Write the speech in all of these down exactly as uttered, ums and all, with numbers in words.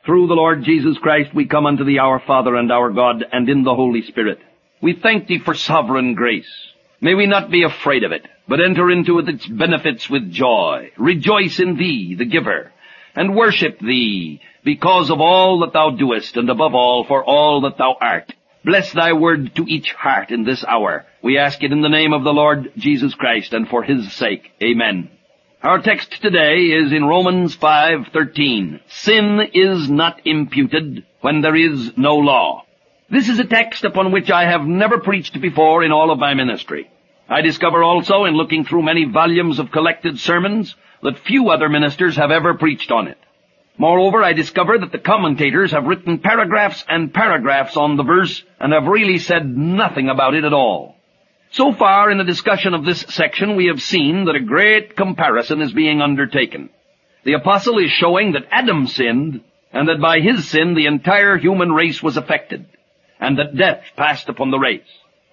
Through the Lord Jesus Christ we come unto thee, our Father and our God, and in the Holy Spirit. We thank thee for sovereign grace. May we not be afraid of it, but enter into its benefits with joy. Rejoice in thee, the giver, and worship thee, because of all that thou doest, and above all, for all that thou art. Bless thy word to each heart in this hour. We ask it in the name of the Lord Jesus Christ, and for his sake. Amen. Our text today is in Romans five thirteen. Sin is not imputed when there is no law. This is a text upon which I have never preached before in all of my ministry. I discover also, in looking through many volumes of collected sermons, that few other ministers have ever preached on it. Moreover, I discover that the commentators have written paragraphs and paragraphs on the verse and have really said nothing about it at all. So far in the discussion of this section, we have seen that a great comparison is being undertaken. The apostle is showing that Adam sinned, and that by his sin the entire human race was affected, and that death passed upon the race.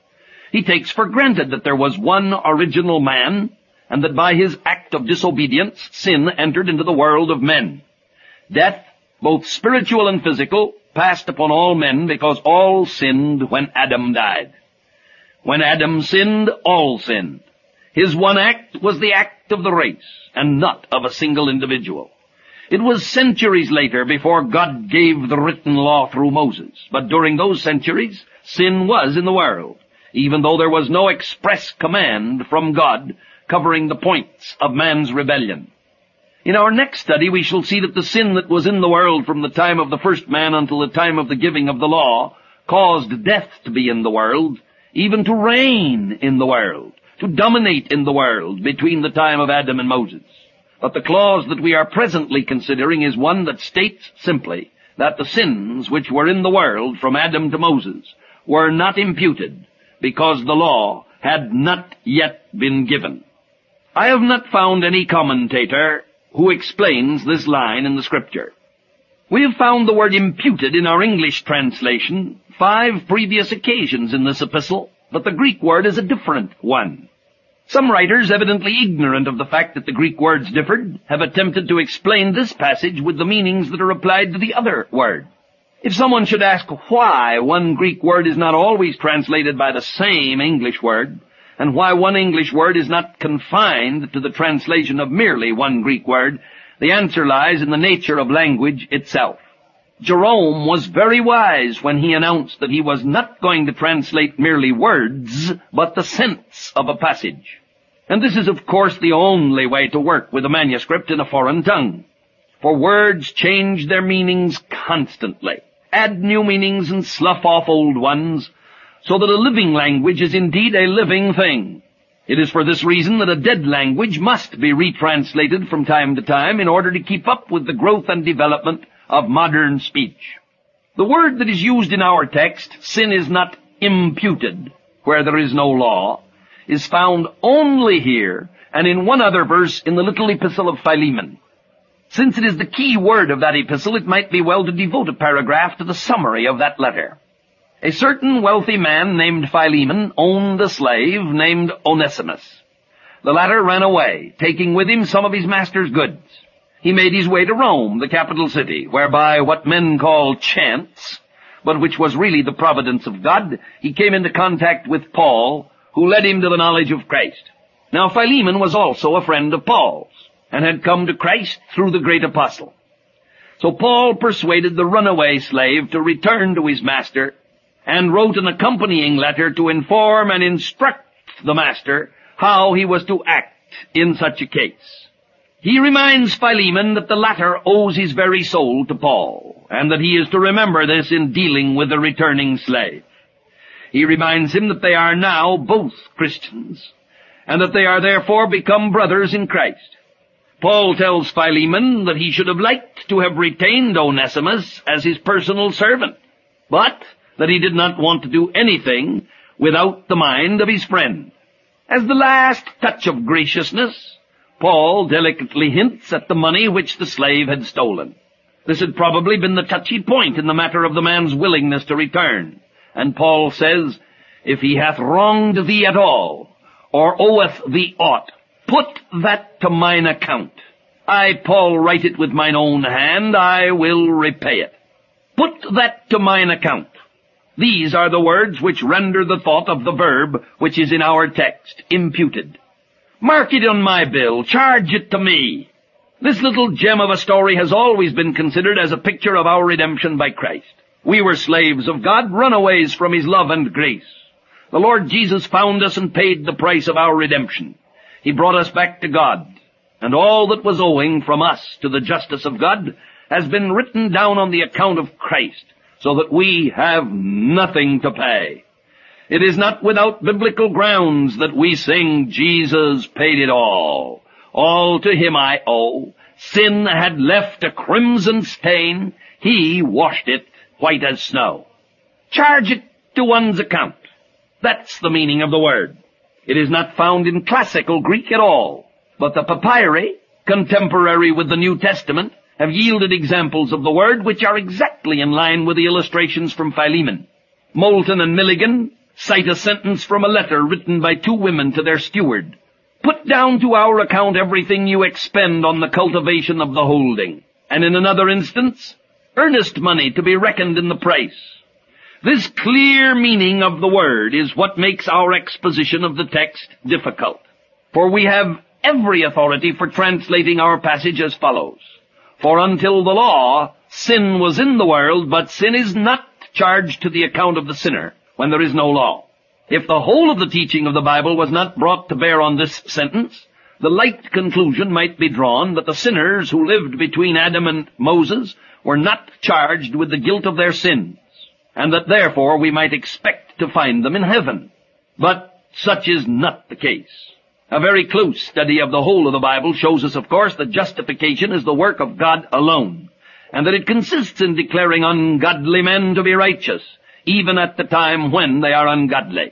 He takes for granted that there was one original man, and that by his act of disobedience, sin entered into the world of men. Death, both spiritual and physical, passed upon all men because all sinned when Adam died. When Adam sinned, all sinned. His one act was the act of the race, and not of a single individual. It was centuries later before God gave the written law through Moses, but during those centuries, sin was in the world, even though there was no express command from God covering the points of man's rebellion. In our next study, we shall see that the sin that was in the world from the time of the first man until the time of the giving of the law caused death to be in the world, even to reign in the world, to dominate in the world between the time of Adam and Moses. But the clause that we are presently considering is one that states simply that the sins which were in the world from Adam to Moses were not imputed because the law had not yet been given. I have not found any commentator who explains this line in the Scripture. We have found the word imputed in our English translation five previous occasions in this epistle, but the Greek word is a different one. Some writers, evidently ignorant of the fact that the Greek words differed, have attempted to explain this passage with the meanings that are applied to the other word. If someone should ask why one Greek word is not always translated by the same English word, and why one English word is not confined to the translation of merely one Greek word, the answer lies in the nature of language itself. Jerome was very wise when he announced that he was not going to translate merely words, but the sense of a passage. And this is, of course, the only way to work with a manuscript in a foreign tongue. For words change their meanings constantly, add new meanings and slough off old ones, so that a living language is indeed a living thing. It is for this reason that a dead language must be retranslated from time to time in order to keep up with the growth and development of modern speech. The word that is used in our text, sin is not imputed where there is no law, is found only here and in one other verse in the little epistle of Philemon. Since it is the key word of that epistle, it might be well to devote a paragraph to the summary of that letter. A certain wealthy man named Philemon owned a slave named Onesimus. The latter ran away, taking with him some of his master's goods. He made his way to Rome, the capital city, where by what men call chance, but which was really the providence of God, he came into contact with Paul, who led him to the knowledge of Christ. Now Philemon was also a friend of Paul's, and had come to Christ through the great apostle. So Paul persuaded the runaway slave to return to his master, and wrote an accompanying letter to inform and instruct the master how he was to act in such a case. He reminds Philemon that the latter owes his very soul to Paul, and that he is to remember this in dealing with the returning slave. He reminds him that they are now both Christians, and that they are therefore become brothers in Christ. Paul tells Philemon that he should have liked to have retained Onesimus as his personal servant, but that he did not want to do anything without the mind of his friend. As the last touch of graciousness, Paul delicately hints at the money which the slave had stolen. This had probably been the touchy point in the matter of the man's willingness to return. And Paul says, "If he hath wronged thee at all, or oweth thee aught, put that to mine account. I, Paul, write it with mine own hand, I will repay it. Put that to mine account. These are the words which render the thought of the verb which is in our text imputed. Mark it on my bill, charge it to me. This little gem of a story has always been considered as a picture of our redemption by Christ. We were slaves of God, runaways from His love and grace. The Lord Jesus found us and paid the price of our redemption. He brought us back to God, and all that was owing from us to the justice of God has been written down on the account of Christ, so that we have nothing to pay. It is not without biblical grounds that we sing, Jesus paid it all. All to Him I owe. Sin had left a crimson stain. He washed it white as snow. Charge it to one's account. That's the meaning of the word. It is not found in classical Greek at all, but the papyri, contemporary with the New Testament, have yielded examples of the word which are exactly in line with the illustrations from Philemon. Moulton and Milligan cite a sentence from a letter written by two women to their steward. Put down to our account everything you expend on the cultivation of the holding. And in another instance, earnest money to be reckoned in the price. This clear meaning of the word is what makes our exposition of the text difficult. For we have every authority for translating our passage as follows. For until the law, sin was in the world, but sin is not charged to the account of the sinner when there is no law. If the whole of the teaching of the Bible was not brought to bear on this sentence, the light conclusion might be drawn that the sinners who lived between Adam and Moses were not charged with the guilt of their sins, and that therefore we might expect to find them in heaven. But such is not the case. A very close study of the whole of the Bible shows us, of course, that justification is the work of God alone, and that it consists in declaring ungodly men to be righteous, even at the time when they are ungodly.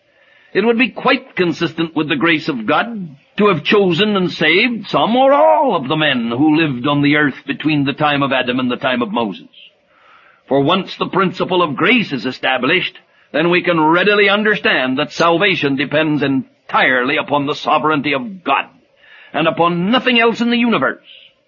It would be quite consistent with the grace of God to have chosen and saved some or all of the men who lived on the earth between the time of Adam and the time of Moses. For once the principle of grace is established, then we can readily understand that salvation depends entirely upon the sovereignty of God, and upon nothing else in the universe.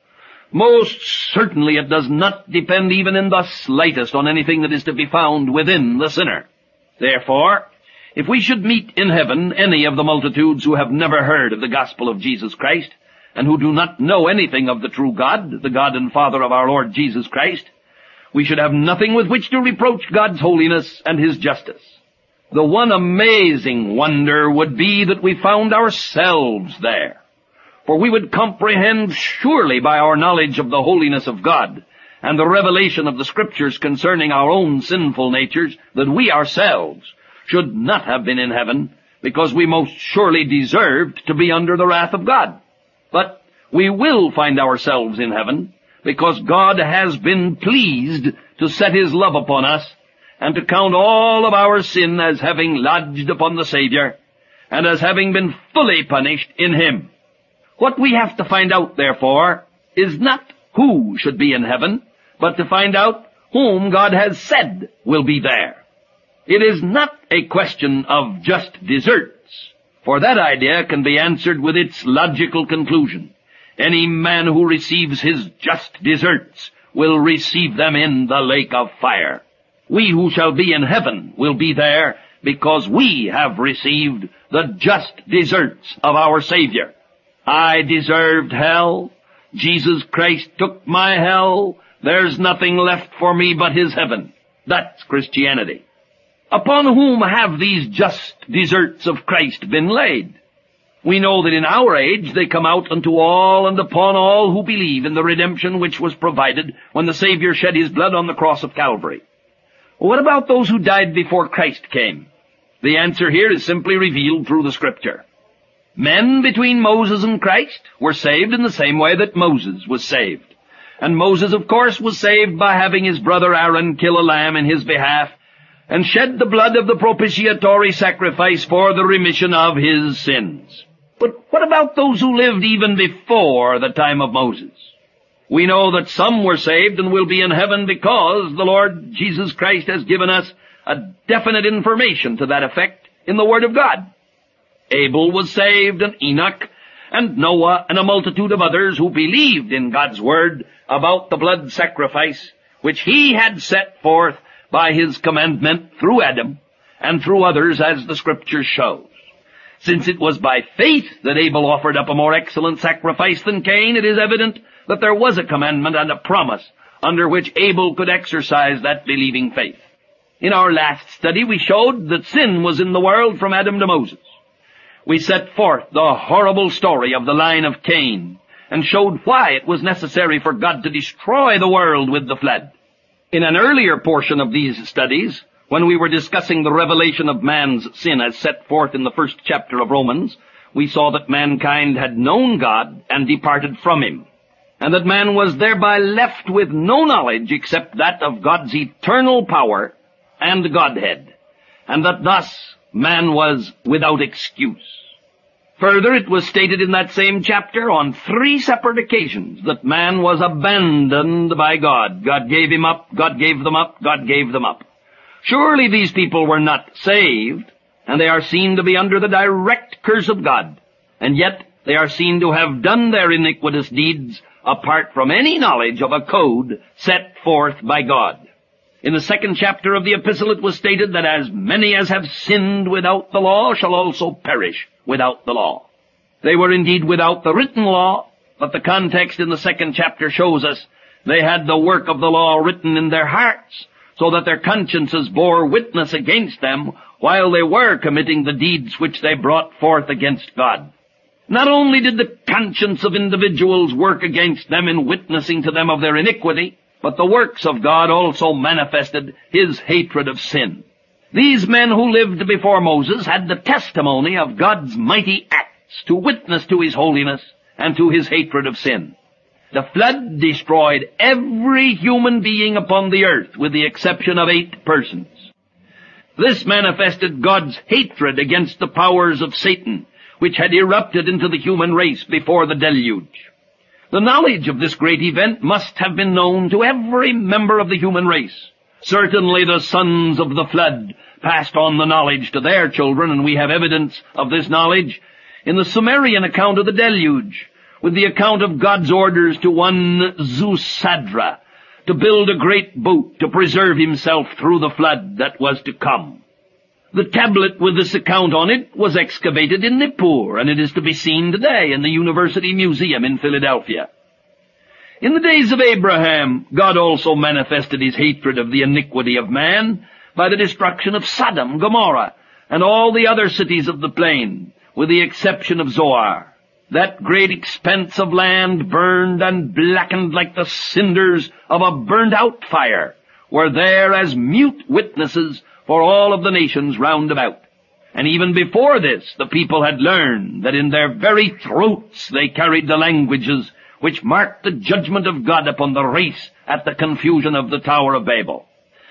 Most certainly it does not depend even in the slightest on anything that is to be found within the sinner. Therefore, if we should meet in heaven any of the multitudes who have never heard of the gospel of Jesus Christ, and who do not know anything of the true God, the God and Father of our Lord Jesus Christ, we should have nothing with which to reproach God's holiness and His justice. The one amazing wonder would be that we found ourselves there. For we would comprehend surely by our knowledge of the holiness of God and the revelation of the Scriptures concerning our own sinful natures that we ourselves should not have been in heaven, because we most surely deserved to be under the wrath of God. But we will find ourselves in heaven, because God has been pleased to set His love upon us, and to count all of our sin as having lodged upon the Savior, and as having been fully punished in Him. What we have to find out, therefore, is not who should be in heaven, but to find out whom God has said will be there. It is not a question of just deserts, for that idea can be answered with its logical conclusion. Any man who receives his just deserts will receive them in the lake of fire. We who shall be in heaven will be there because we have received the just deserts of our Savior. I deserved hell. Jesus Christ took my hell. There's nothing left for me but His heaven. That's Christianity. Upon whom have these just deserts of Christ been laid? We know that in our age they come out unto all and upon all who believe in the redemption which was provided when the Savior shed His blood on the cross of Calvary. What about those who died before Christ came? The answer here is simply revealed through the Scripture. Men between Moses and Christ were saved in the same way that Moses was saved. And Moses, of course, was saved by having his brother Aaron kill a lamb in his behalf and shed the blood of the propitiatory sacrifice for the remission of his sins. But what about those who lived even before the time of Moses? We know that some were saved and will be in heaven because the Lord Jesus Christ has given us a definite information to that effect in the Word of God. Abel was saved, and Enoch, and Noah and a multitude of others who believed in God's word about the blood sacrifice, which he had set forth by his commandment through Adam, and through others as the Scripture shows. Since it was by faith that Abel offered up a more excellent sacrifice than Cain, it is evident that there was a commandment and a promise under which Abel could exercise that believing faith. In our last study, we showed that sin was in the world from Adam to Moses. We set forth the horrible story of the line of Cain, and showed why it was necessary for God to destroy the world with the flood. In an earlier portion of these studies, when we were discussing the revelation of man's sin as set forth in the first chapter of Romans, we saw that mankind had known God and departed from him, and that man was thereby left with no knowledge except that of God's eternal power and Godhead, and that thus man was without excuse. Further, it was stated in that same chapter on three separate occasions that man was abandoned by God. God gave him up, God gave them up, God gave them up. Surely these people were not saved, and they are seen to be under the direct curse of God, and yet they are seen to have done their iniquitous deeds apart from any knowledge of a code set forth by God. In the second chapter of the epistle it was stated that as many as have sinned without the law shall also perish without the law. They were indeed without the written law, but the context in the second chapter shows us they had the work of the law written in their hearts, so that their consciences bore witness against them while they were committing the deeds which they brought forth against God. Not only did the conscience of individuals work against them in witnessing to them of their iniquity, but the works of God also manifested his hatred of sin. These men who lived before Moses had the testimony of God's mighty acts to witness to his holiness and to his hatred of sin. The flood destroyed every human being upon the earth with the exception of eight persons. This manifested God's hatred against the powers of Satan, which had erupted into the human race before the deluge. The knowledge of this great event must have been known to every member of the human race. Certainly the sons of the flood passed on the knowledge to their children, and we have evidence of this knowledge in the Sumerian account of the deluge, with the account of God's orders to one Zusadra to build a great boat to preserve himself through the flood that was to come. The tablet with this account on it was excavated in Nippur, and it is to be seen today in the University Museum in Philadelphia. In the days of Abraham, God also manifested his hatred of the iniquity of man by the destruction of Sodom, Gomorrah, and all the other cities of the plain, with the exception of Zoar. That great expanse of land burned and blackened like the cinders of a burned-out fire were there as mute witnesses for all of the nations round about. And even before this, the people had learned that in their very throats they carried the languages which marked the judgment of God upon the race at the confusion of the Tower of Babel.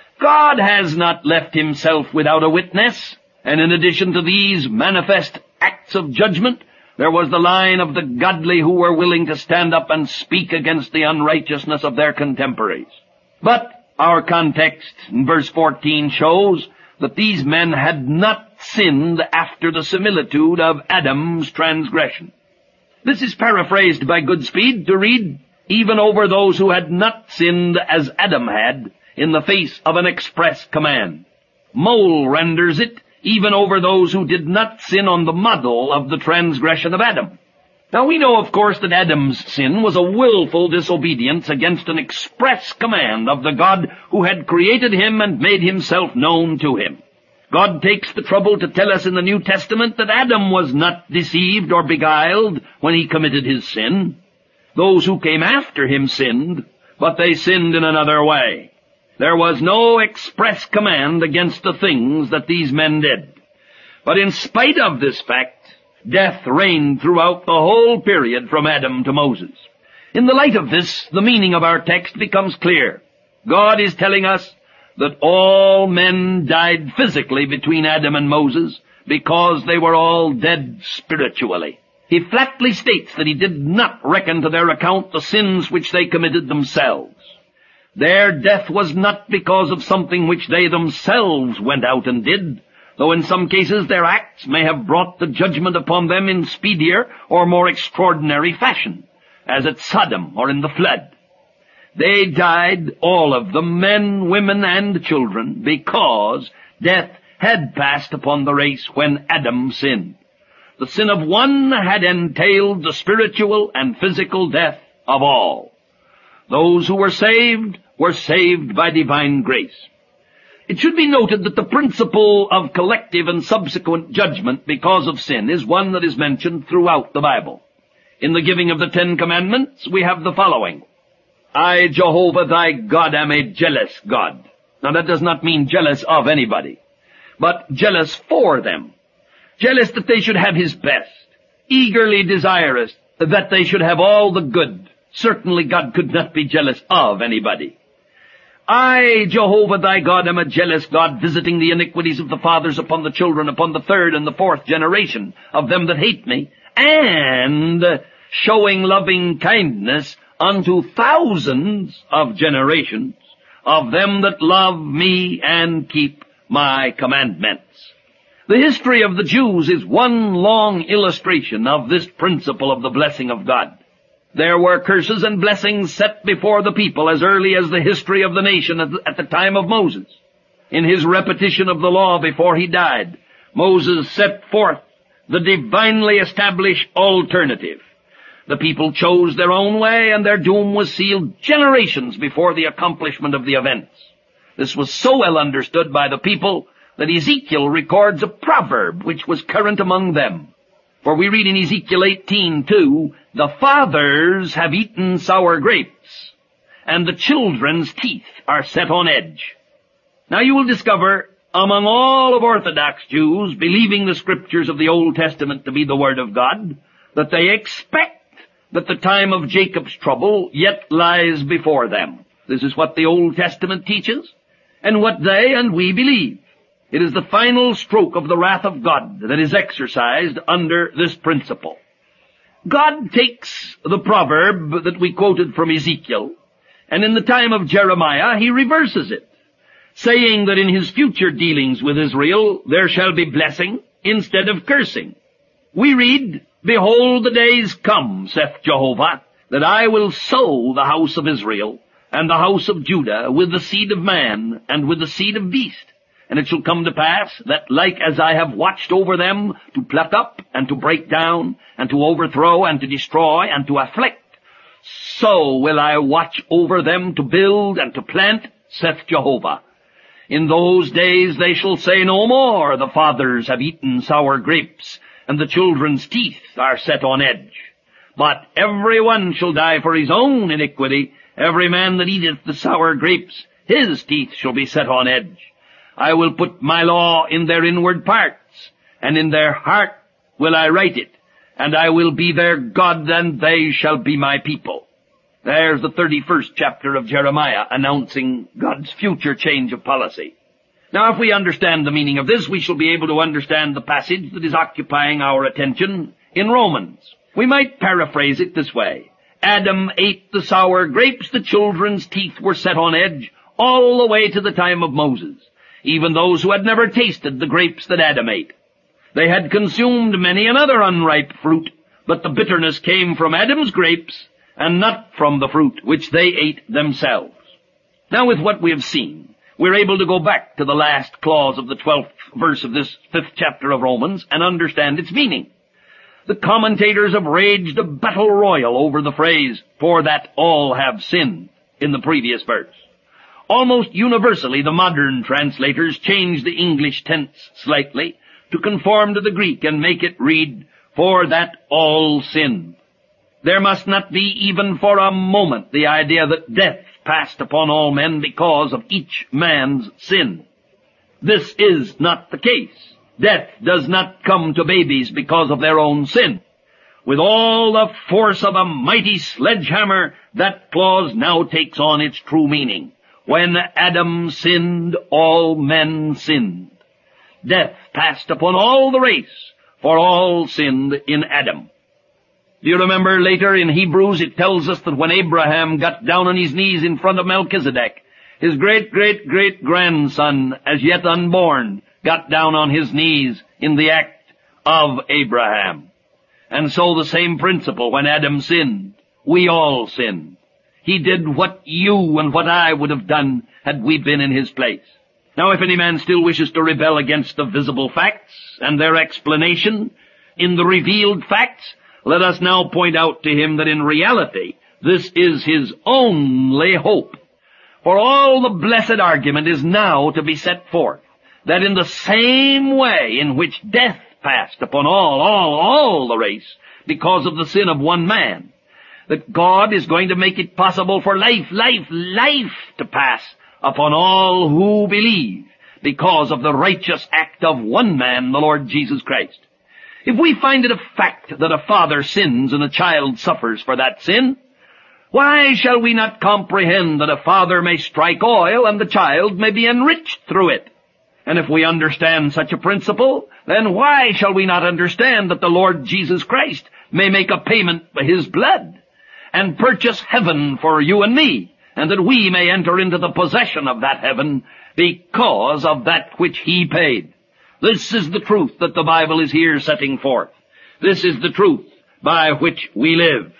God has not left himself without a witness, and in addition to these manifest acts of judgment, there was the line of the godly who were willing to stand up and speak against the unrighteousness of their contemporaries. But our context in verse fourteen shows that these men had not sinned after the similitude of Adam's transgression. This is paraphrased by Goodspeed to read, even over those who had not sinned as Adam had in the face of an express command. Moll renders it, even over those who did not sin on the model of the transgression of Adam. Now we know, of course, that Adam's sin was a willful disobedience against an express command of the God who had created him and made himself known to him. God takes the trouble to tell us in the New Testament that Adam was not deceived or beguiled when he committed his sin. Those who came after him sinned, but they sinned in another way. There was no express command against the things that these men did. But in spite of this fact, death reigned throughout the whole period from Adam to Moses. In the light of this, the meaning of our text becomes clear. God is telling us that all men died physically between Adam and Moses because they were all dead spiritually. He flatly states that he did not reckon to their account the sins which they committed themselves. Their death was not because of something which they themselves went out and did, though in some cases their acts may have brought the judgment upon them in speedier or more extraordinary fashion, as at Sodom or in the flood. They died, all of them, men, women, and children, because death had passed upon the race when Adam sinned. The sin of one had entailed the spiritual and physical death of all. Those who were saved were saved by divine grace. It should be noted that the principle of collective and subsequent judgment because of sin is one that is mentioned throughout the Bible. In the giving of the Ten Commandments, we have the following: I, Jehovah thy God, am a jealous God. Now that does not mean jealous of anybody, but jealous for them. Jealous that they should have his best, eagerly desirous that they should have all the good. Certainly God could not be jealous of anybody. I, Jehovah thy God, am a jealous God, visiting the iniquities of the fathers upon the children, upon the third and the fourth generation of them that hate me, and showing loving kindness unto thousands of generations of them that love me and keep my commandments. The history of the Jews is one long illustration of this principle of the blessing of God. There were curses and blessings set before the people as early as the history of the nation at the, at the time of Moses. In his repetition of the law before he died, Moses set forth the divinely established alternative. The people chose their own way, and their doom was sealed generations before the accomplishment of the events. This was so well understood by the people that Ezekiel records a proverb which was current among them. For we read in Ezekiel eighteen two, the fathers have eaten sour grapes, and the children's teeth are set on edge. Now you will discover among all of Orthodox Jews, believing the scriptures of the Old Testament to be the Word of God, that they expect that the time of Jacob's trouble yet lies before them. This is what the Old Testament teaches, and what they and we believe. It is the final stroke of the wrath of God that is exercised under this principle. God takes the proverb that we quoted from Ezekiel, and in the time of Jeremiah he reverses it, saying that in his future dealings with Israel there shall be blessing instead of cursing. We read, Behold, the days come, saith Jehovah, that I will sow the house of Israel and the house of Judah with the seed of man and with the seed of beast. And it shall come to pass that, like as I have watched over them to pluck up and to break down and to overthrow and to destroy and to afflict, so will I watch over them to build and to plant, saith Jehovah. In those days they shall say no more, the fathers have eaten sour grapes, and the children's teeth are set on edge. But every one shall die for his own iniquity. Every man that eateth the sour grapes, his teeth shall be set on edge. I will put my law in their inward parts, and in their heart will I write it, and I will be their God, and they shall be my people. There's the thirty-first chapter of Jeremiah announcing God's future change of policy. Now, if we understand the meaning of this, we shall be able to understand the passage that is occupying our attention in Romans. We might paraphrase it this way. Adam ate the sour grapes, the children's teeth were set on edge, all the way to the time of Moses. Even those who had never tasted the grapes that Adam ate. They had consumed many another unripe fruit, but the bitterness came from Adam's grapes, and not from the fruit which they ate themselves. Now, with what we have seen, we're able to go back to the last clause of the twelfth verse of this fifth chapter of Romans and understand its meaning. The commentators have raged a battle royal over the phrase, for that all have sinned, in the previous verse. Almost universally, the modern translators change the English tense slightly to conform to the Greek and make it read, for that all sinned. There must not be even for a moment the idea that death passed upon all men because of each man's sin. This is not the case. Death does not come to babies because of their own sin. With all the force of a mighty sledgehammer, that clause now takes on its true meaning. When Adam sinned, all men sinned. Death passed upon all the race, for all sinned in Adam. Do you remember later in Hebrews it tells us that when Abraham got down on his knees in front of Melchizedek, his great-great-great-grandson, as yet unborn, got down on his knees in the act of Abraham. And so the same principle, when Adam sinned, we all sinned. He did what you and what I would have done had we been in his place. Now, if any man still wishes to rebel against the visible facts and their explanation in the revealed facts, let us now point out to him that in reality, this is his only hope. For all the blessed argument is now to be set forth, that in the same way in which death passed upon all, all, all the race, because of the sin of one man, that God is going to make it possible for life, life, life to pass upon all who believe, because of the righteous act of one man, the Lord Jesus Christ. If we find it a fact that a father sins and a child suffers for that sin, why shall we not comprehend that a father may strike oil and the child may be enriched through it? And if we understand such a principle, then why shall we not understand that the Lord Jesus Christ may make a payment by his blood and purchase heaven for you and me, and that we may enter into the possession of that heaven because of that which he paid? This is the truth that the Bible is here setting forth. This is the truth by which we live.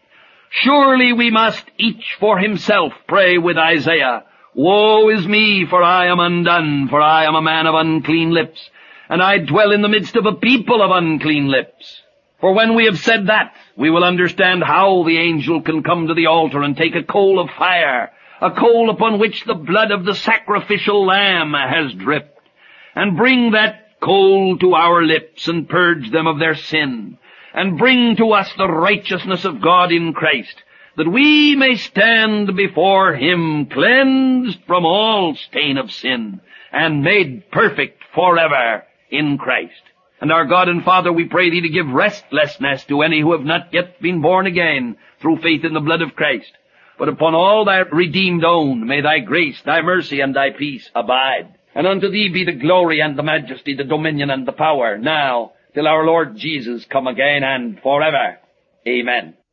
Surely we must each for himself pray with Isaiah, "Woe is me, for I am undone, for I am a man of unclean lips, and I dwell in the midst of a people of unclean lips." For when we have said that, we will understand how the angel can come to the altar and take a coal of fire, a coal upon which the blood of the sacrificial lamb has dripped, and bring that coal to our lips and purge them of their sin, and bring to us the righteousness of God in Christ, that we may stand before him cleansed from all stain of sin, and made perfect forever in Christ. And our God and Father, we pray thee to give restlessness to any who have not yet been born again through faith in the blood of Christ. But upon all thy redeemed own may thy grace, thy mercy, and thy peace abide. And unto thee be the glory and the majesty, the dominion and the power, now till our Lord Jesus come again and forever. Amen.